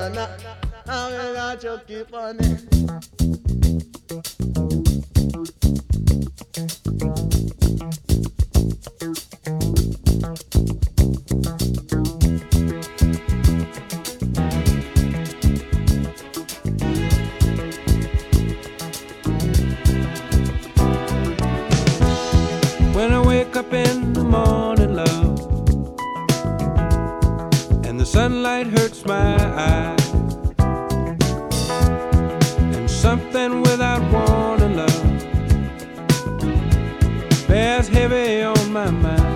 banana. I'm gonna just keep on it. When I wake up in the morning, love, and the sunlight hurts my eyes, and something without warning, love, bears heavy on my mind.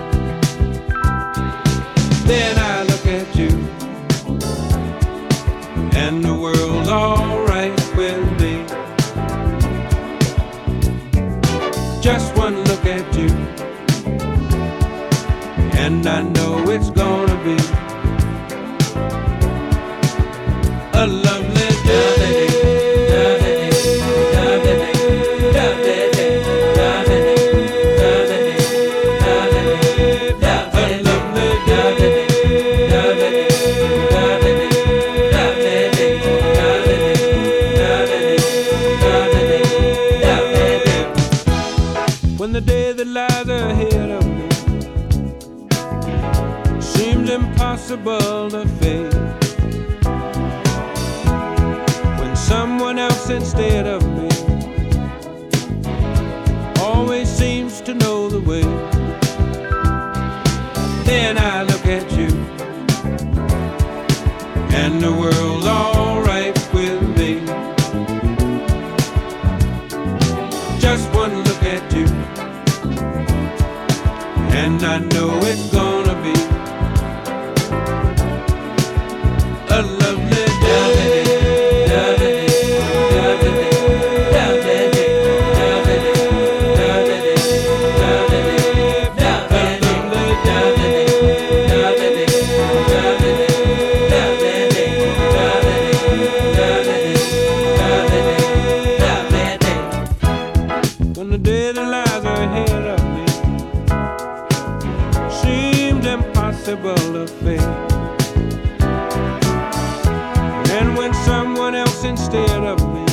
Then I look at you, and the world's alright with me. Just one look at you, and I know it's gonna be a lovely day. When the day that lies ahead of me seems impossible to face, when someone else instead of me always seems to know the way, then I look at you, and the world's alright with me. Just one look at you, and I know it's gonna be a lovely day. When the day that lies ahead of me seems impossible to face, and when someone else instead of me